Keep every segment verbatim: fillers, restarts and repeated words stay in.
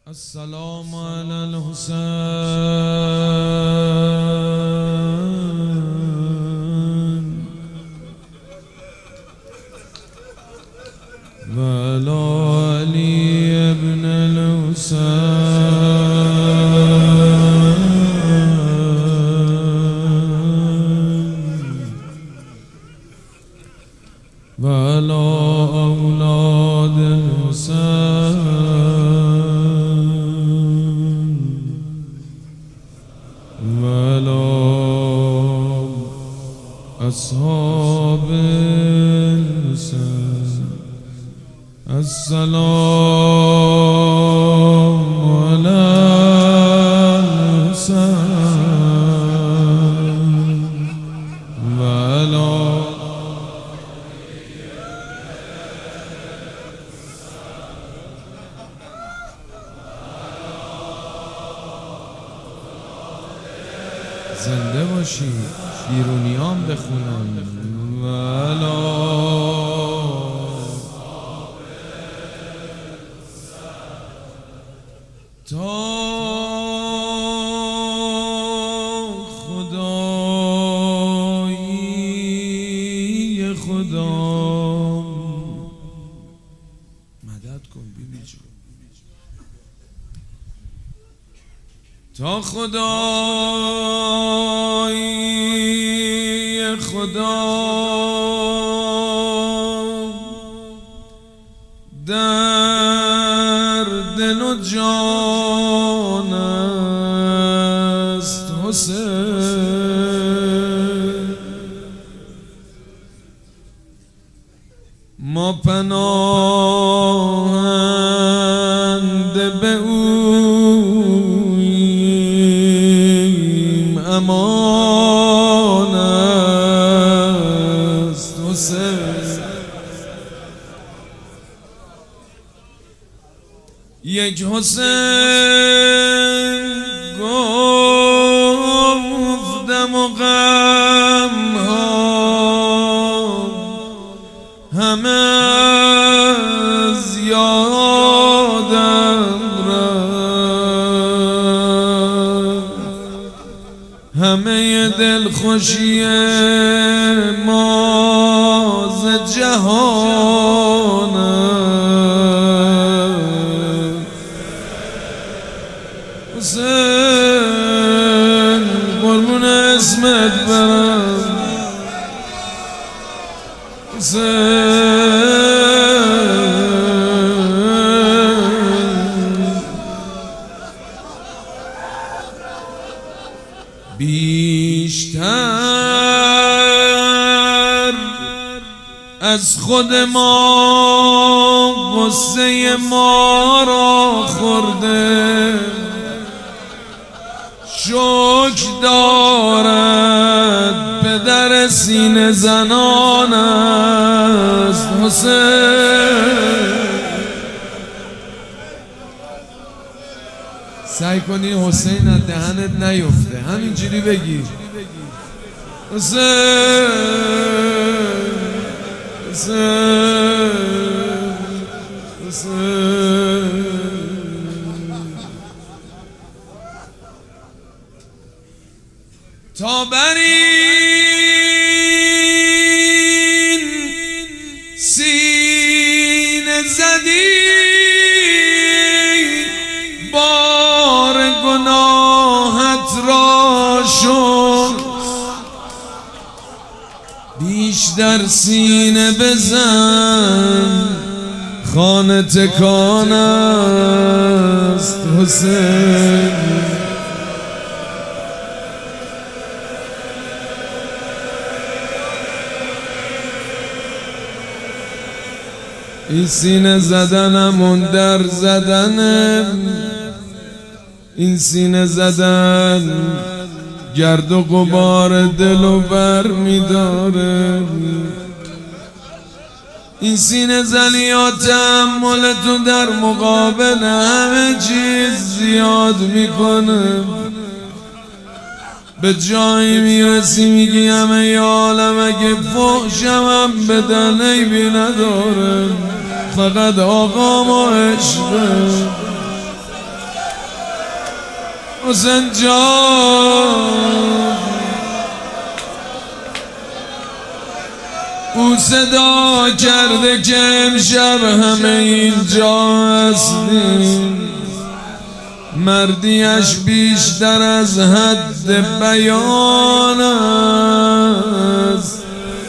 السلام على الحسين وعلى علي بن الحسين وعلى أولاد الحسين أصحاب الحسين. السلام على الحسين وعلى زنده باشید، بیرونیام بخونم ولا تا خدایی خدا مدد کن بیبی جون، تا خدایی خدا در دل و جان است حسین. ما پناهنده به اویم، امان است حسین. یک حسین گفتم و غم ها همه از یادم رفت، همه دلخوشی ما ز جهان حسین. قربون اسمت برم حسین. بیشتر از خود ما غصه ما را خورده، شکر دارد پدر سینه زنان است حسین. سعی کنی حسین از دهنت نیفته، همینجوری بگی حسین حسین حسین. تا بر این سینه زدی بار گناهت را شد، بیشتر سینه بزن خانه تکان است حسین. این سینه زدنم اون در زدنم، این سینه زدن گرد و غبار دل و بر میداره. این سینه زنی و تحمل تو در مقابل همه چیز زیاد میکنه. به جایی میرسی میگی همه عالم اگه فحشم بدن عیبی نداره، فقط آقام و عشقه. حسین جان او صدا کرده که امشب همه اینجا هستیم، مردیش بیشتر از حد بیان است.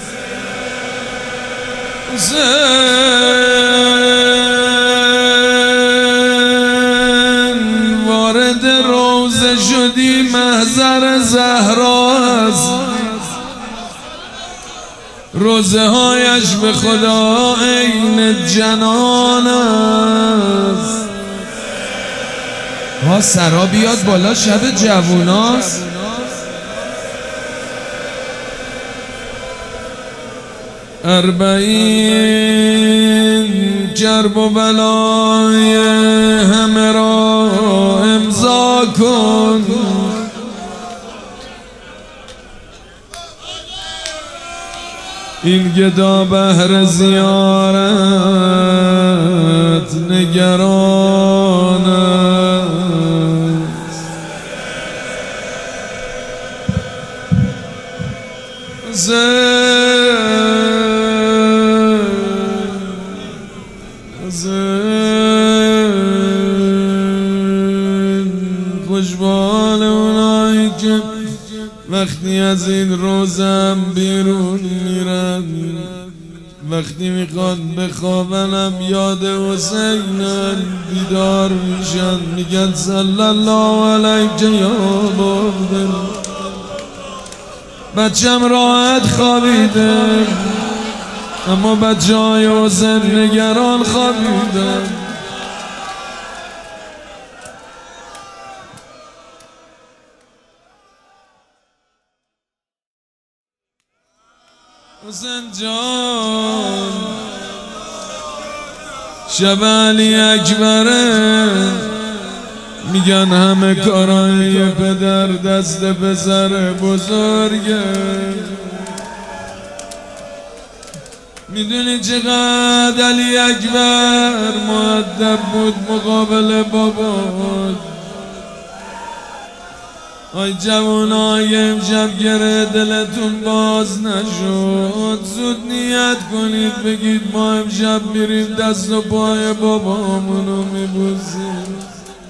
حسین وارد روضه شدی محضر زهرا است، روزه هایش به خدا عین جنان است. ها سرا بیاد بالا شب جووناست. اربعین کرب و بلای همه را امضا کن، این گدا بهر زیارت نگران است. زن زن خوشبال اونایی که وقتی از این روزم بیرون میرن، وقتی میخوان بخوابنم یاد حسینن بیدار میشن، میگن صلی الله علیک یا بابدل. بچم راحت خوابیده اما بچه های حسین نگران خوابیدن. حسین جان شب علی اکبره، میگن همه کارای پدر دست پسر بزرگه. میدونی چقدر علی اکبر مؤدب بود مقابل بابا؟ آی جوانای امشب گره دلتون باز نشد، زود نیت کنید بگید ما امشب میریم دست و پای بابامونو میبوسیم.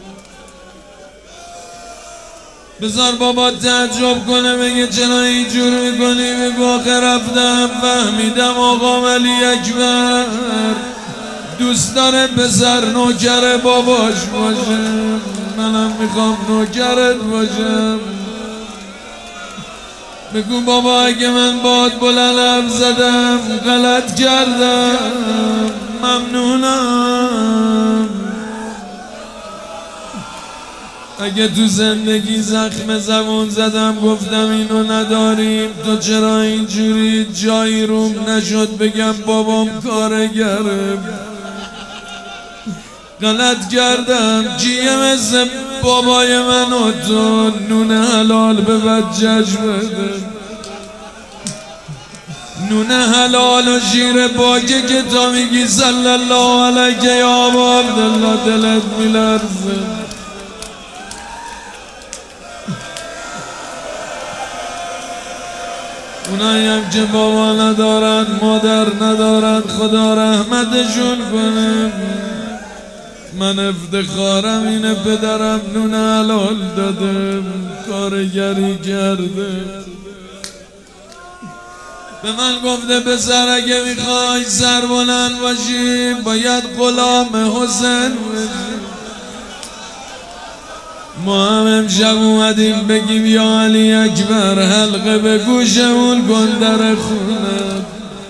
بذار بابا تعجب کنه بگه چرا اینجور میکنی، بگو آخه رفتم فهمیدم آقا علی اکبر دوست داره پسر نوکر باباش باشه، منم میخوام نوکرت باشم. بگو بابا اگه من باد بلند حرف زدم غلط کردم، ممنونم. اگه تو زندگی زخم زبون زدم گفتم اینو نداریم، تو چرا اینجوری جایی روم نشد بگم بابام کارگره، غلط کردم. کیه مثل بابای من و تو نون حلال به بچه‌ش بده، نون حلال و شیر باکه که تا میگی صلی الله علیک یا ابا عبدالله دلت میلرزه. اونایی هم که بابا ندارن مادر ندارن خدا رحمتشون کنه. من افتخارم اینه پدرم نون حلال داده، کارگری کرده. به من گفته پسر اگه میخوای سربلند باشی باید غلام حسین باشی. ما هم امشب اومدیم بگیم یا علی اکبر حلقه به گوشمون کن در خونه.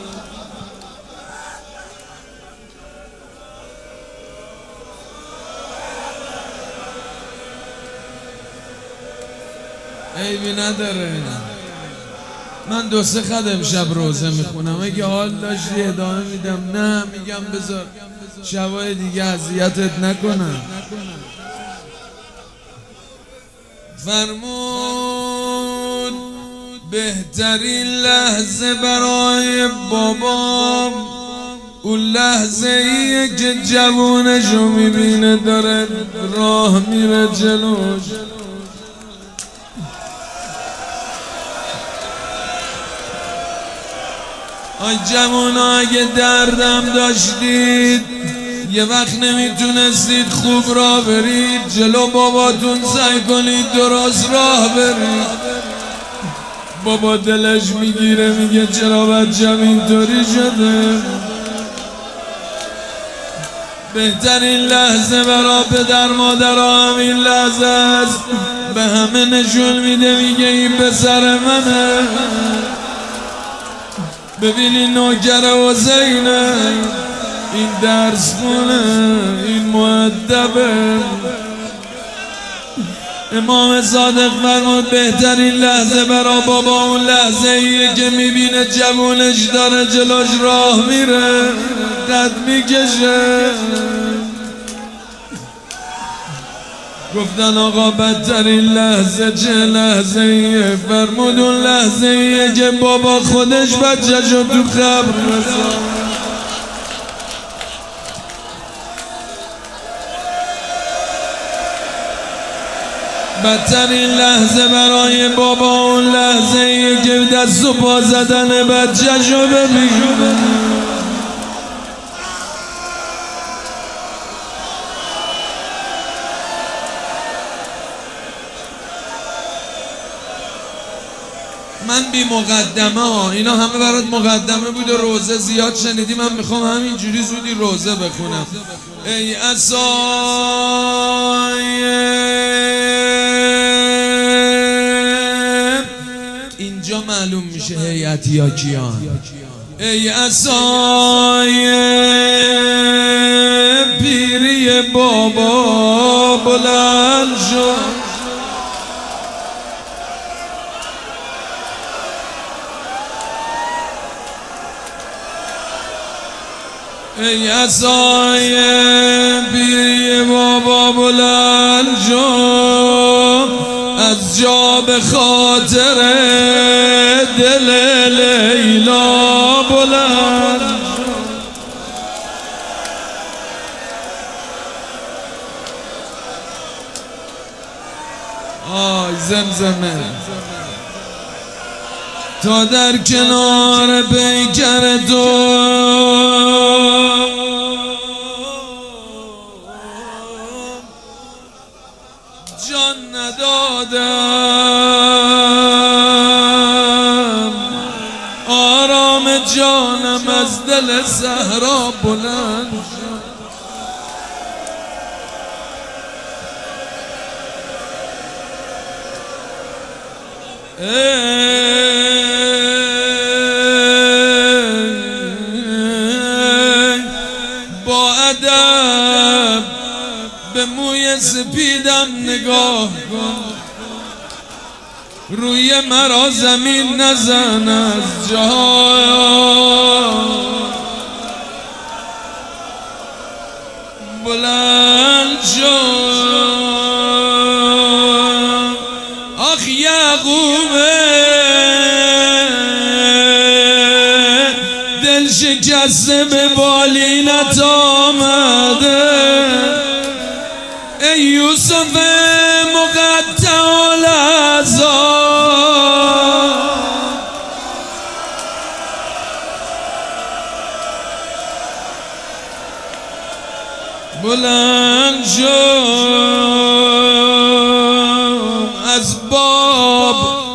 عیبی نداره، من دو سه خط امشب روزه میخونم، اگه حال داشتی ادامه میدم، نه میگم بذار شبای دیگه اذیتت نکنم. فرمود بهترین لحظه برای بابام اون لحظه ایه که جوونشو میبینه داره راه میره جلوش، آی جوانا اگه دردم داشتید یه وقت نمیتونستید خوب راه برید، جلو باباتون سعی کنید درست راه برید. بابا دلش میگیره میگه چرا بچم اینطوری شده. بهترین لحظه برا پدر مادر همین لحظه است. به همه نشون میده میگه این پسر منه. ببینین نوکر حسینه، این درس خونه، این مؤدبه. امام صادق فرمود بهترین لحظه برا بابا اون لحظه ایه که میبینه جوونش داره جلوش راه میره، قد میکشه. گفتن آقا بدترین لحظه چه لحظه ایه؟ فرمود اون لحظه ایه که بابا خودش بچه‌شو تو قبر رساند. بدترین لحظه برای بابا اون لحظه ایه که دست و پا زدن بچه‌شو ببینه. من بی مقدمه ها، اینا همه برات مقدمه بود و روزه زیاد شنیدی. من میخوام همینجوری زودی روزه بخونم. ای عصای اینجا معلوم میشه هیئتی یا کیان. ای عصای پیری بابا بلند شد، ای عصای پیری بابا بلند شو، از جا به خاطر دل لیلا بلند شو. آی زمزمه تا در کنار پیکر تو جان ندادم، آرام جانم از دل صحرا بلند شد. با ادب به موی سپیدم نگاه کن، روی مرا زمین نزن از جا. بلند شو آخ یعقوبه، دل شکسته به بالینت آمده. ای یوسف مقطع الاعضا، بلند شو از باب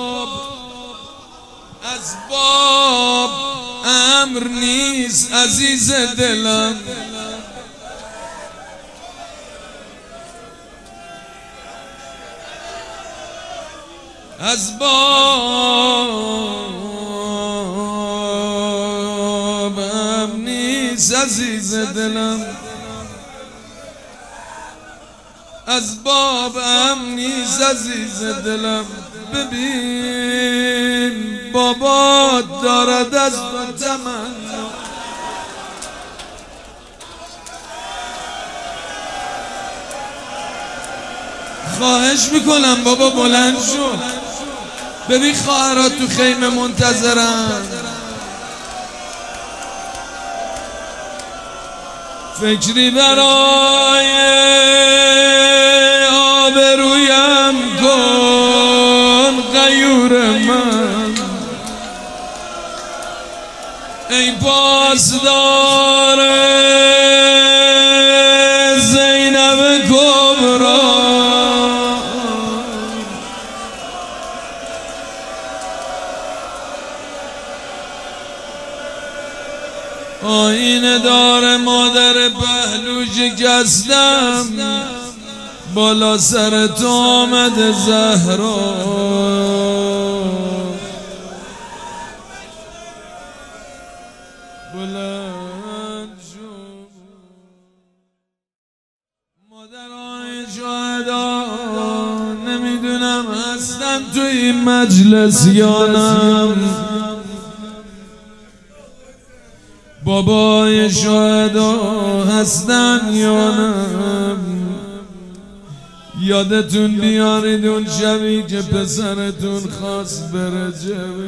از باب امر نیست عزیز دلم. از باب امر نیست عزیز دلم، از باب امر نیست عزیز دلم. ببین بابا دارد از تو تمنا، خواهش میکنم بابا بلند شو. ببین خواهرات تو خیمه منتظرن. فکری برای آبرویم کن غیور من. ای پاسدار زینب کبرا آینه دار مادر پهلو شکستم بالا سر تو آمد زهرا بلند شد مادرای شهدا نمیدونم هستن تو این مجلس یا نه بابای شهدا هستن یا نه یادتون بیارید اون شبی که پسرتون خواست بره جبه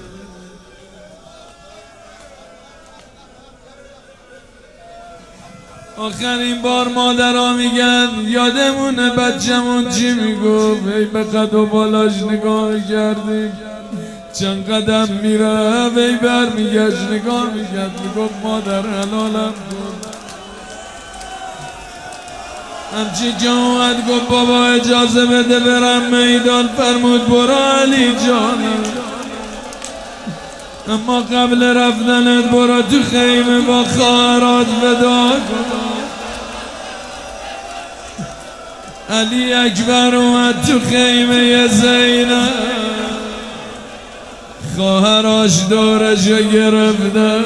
آخرین بار مادرها میگن یادمونه بچه‌مون چی میگفت ای به قد و بالاش نگاه کردیم چند قدم میره وی بر میگشت نگاه میکرد میگفت مادر حلالم بود همچی که اومد گفت بابا اجازه بده برم میدان فرمود برو علی جانم اما قبل رفتنت برو تو خیمه با خواهرات ودا کن علی اکبر اومد تو خیمه زینب خواهراش دورشو گرفتن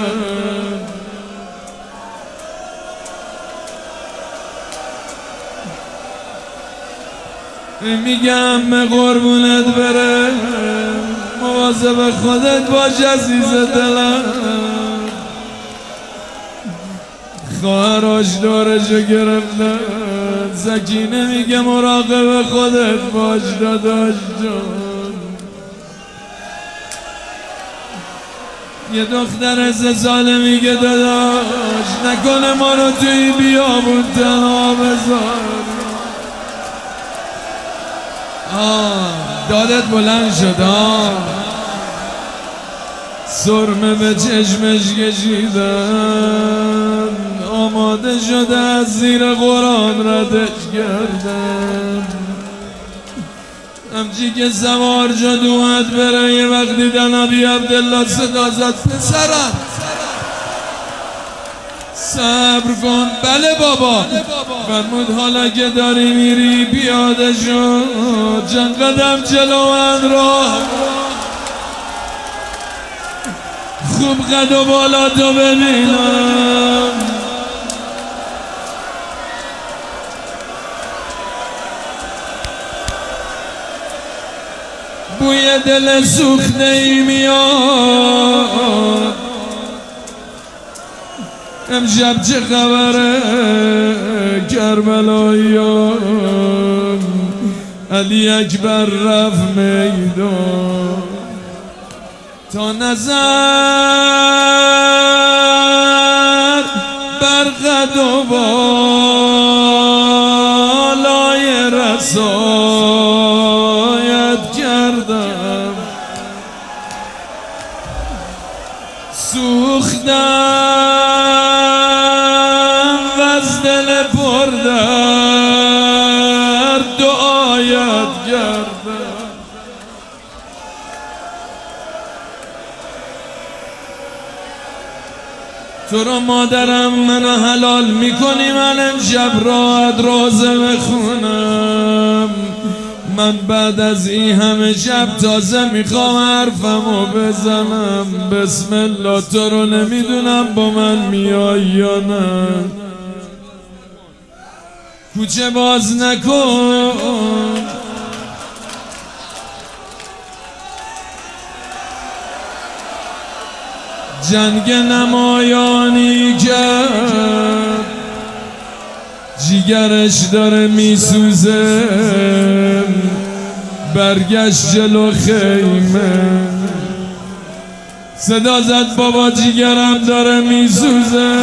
میگم قربونت بره مواظب خودت باش عزیز دلم خواهراش دورشو گرفتن سکینه میگه مراقب خودت باش داداش جان یه دختر سه ساله میگه داداش نکنه ما رو توی بیابون تنها بذار آه دادت بلند شد آه سرمه به چشمش کشیدن آماده شده از زیر قرآن ردش کردن همچی که سوار شد اومد بره یه وقت دیدن ابی عبدالله صدا زد پسرم صبر کن بله بابا فرمود حالا که داری میری پیاده شو چند قدم جلو من راه خوب قد و بالا تو ببینم بوی دل سوخته ای میاد امشب چه خبره کربلاییان علی اکبر رفت میدان تا نظر بر قد و بالای رسایت کردم سوختم و از دل پر درد دعایت کردم تو رو مادرم منو حلال میکنی من امشب راحت روزه بخونم من بعد از این همه شب تازه میخوام حرفمو بزنم بسم الله تو رو نمیدونم با من میای یا نه کوچه باز نکن جنگ نمایانی کرد جیگرش داره میسوزه برگشت جلو خیمه صدا زد بابا جیگرم داره میسوزه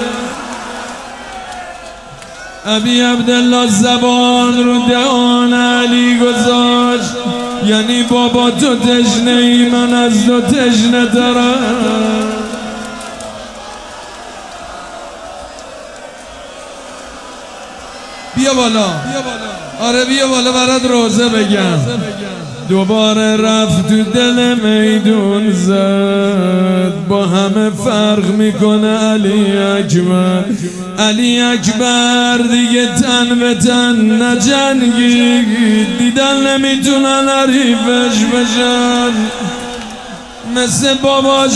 ابی عبدالله زبان رو دهان علی گذاشت یعنی بابا تو تشنه ای من از تو تشنه ترم بیا بالا. آره بیا بالا برات روزه بگم. دوباره رفت تو دل میدون زد، با همه فرق میکنه علی اکبر. علی اکبر دیگه تن به تن نجنگی، دیدن نمیتونن حریفش بشن. مثل باباش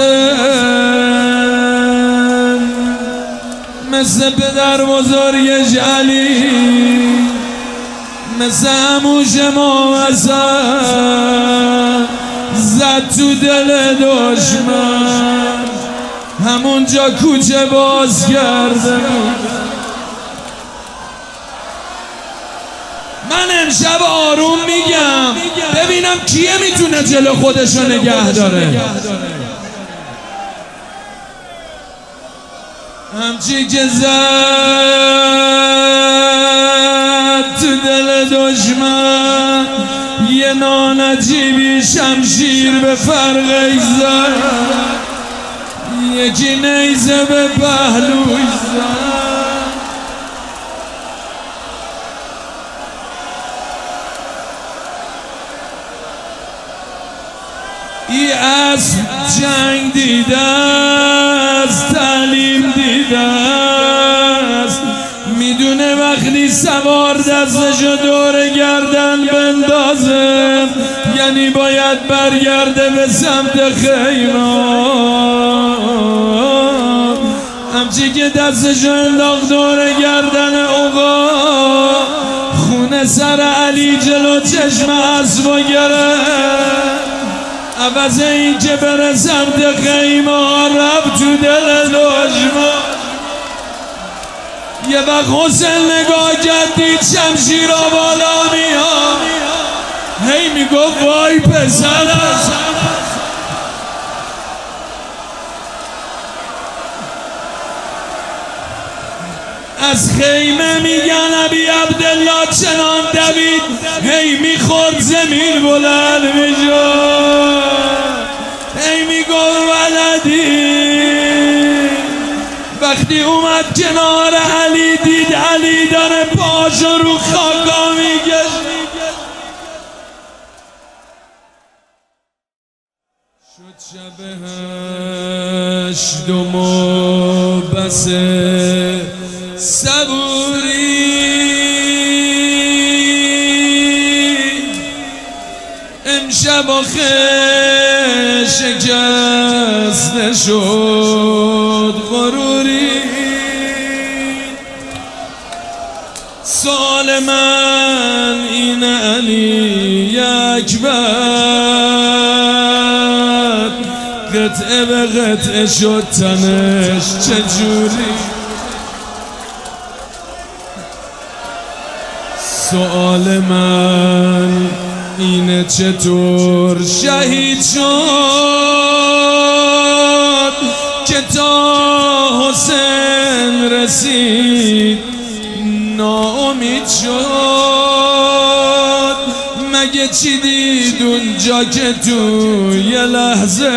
حسین، مثل پدر بزرگش علی، مثل عموش موسن زد تو دل دشمن، همونجا کوچه باز کرده بود. من امشب آروم میگم ببینم کیه میتونه جلو خودشو نگه داره. همچی که زد تو دل دشمن، یه نانجیبی شمشیر به فرقش زد، یکی نیزه به پهلوش زد. ای از جنگ دیده است، تعلیم دیده است، میدونه وقتی سوار دستشو دور گردن بندازه یعنی باید برگرده به سمت خیمه. همچی که دستشو انداخت دور گردن اوقا، خونه سر علی جلو چشم اسبو گرفت. عوض این که بره سمت خیمه رفت تو دل دشمن. یه وقت حسین نگاه کرد دید شمشیرها بالا میاد، هی میگفت وای پسرم. از خیمه میگن ابی عبدالله چنان دوید، هی میخورد زمین بلند میشد، هی میگفت ولدی. وقتی اومد کنار علی دید علی داره پاشو رو خاکا میگشت. شد شب هشتم و بس صبوری، امشب آخه شکسته شد غروری. سؤال من این علی اکبر، قطعه به قطعه شد تنش چجوری؟ سؤال من اینه چطور شهید شد که تا حسین رسید ناامید شد؟ مگه چی دید اونجا که تو یه لحظه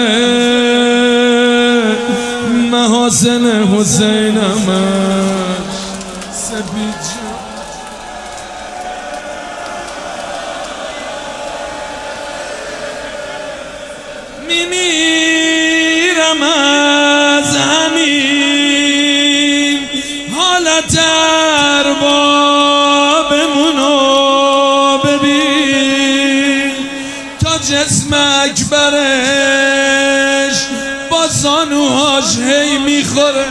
محاسن حسین همش سپید شد؟ میمیرم از همین حالت اربابمونو ببین، تا جسم اکبرش با زانوهاش هی میخوره،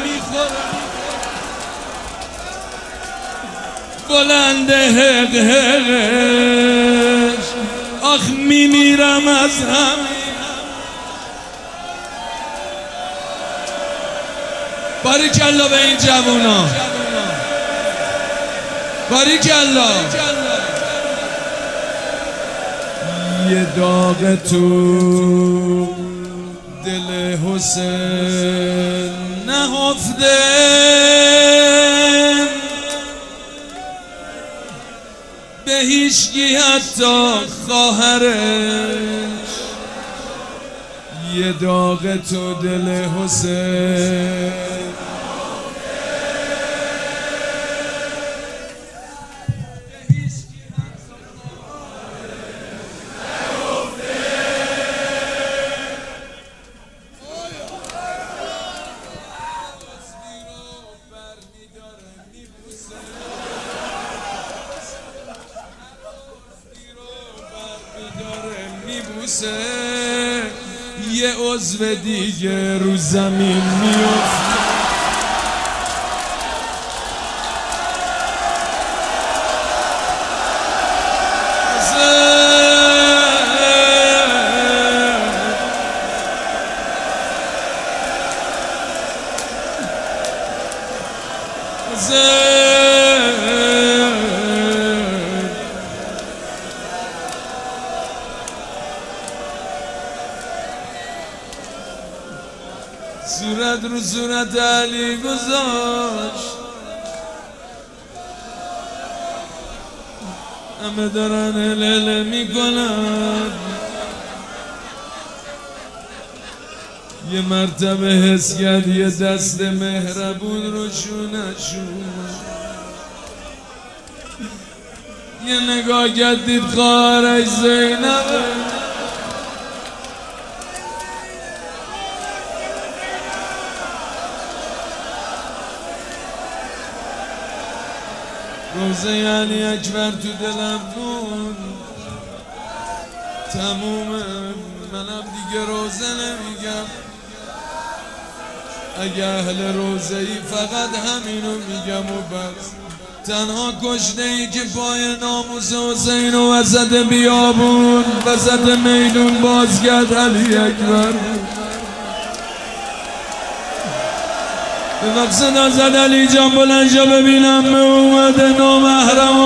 بلند حق حقش. آخ میمیرم از همین. باریکالله به این جوونا، باریکالله. یه داغ تو دل حسین نهفته، به هیچکی حتی خواهرش. یه داغ تو دل حسین بوسه یه عضو دیگه رو زمین میفته. صورت رو صورت علی گذاشت، همه دارن هلهله میکنن. یه مرتبه حس کرد یه دست مهربون رو شونشون، یه نگاه کرد دید خواهرش زینبه. روزه یعنی اکبر تو دلم بود تمومه، منم دیگه روزه نمیگم. اگه اهل روزه ای فقط همینو میگم و بس. تنها کشته ای که پای ناموس حسین و وسط بیابون وسط میدون باز کرد علی اکبر. به وقت صدا زد علی جان بلند شو ببینم اومده نامحرم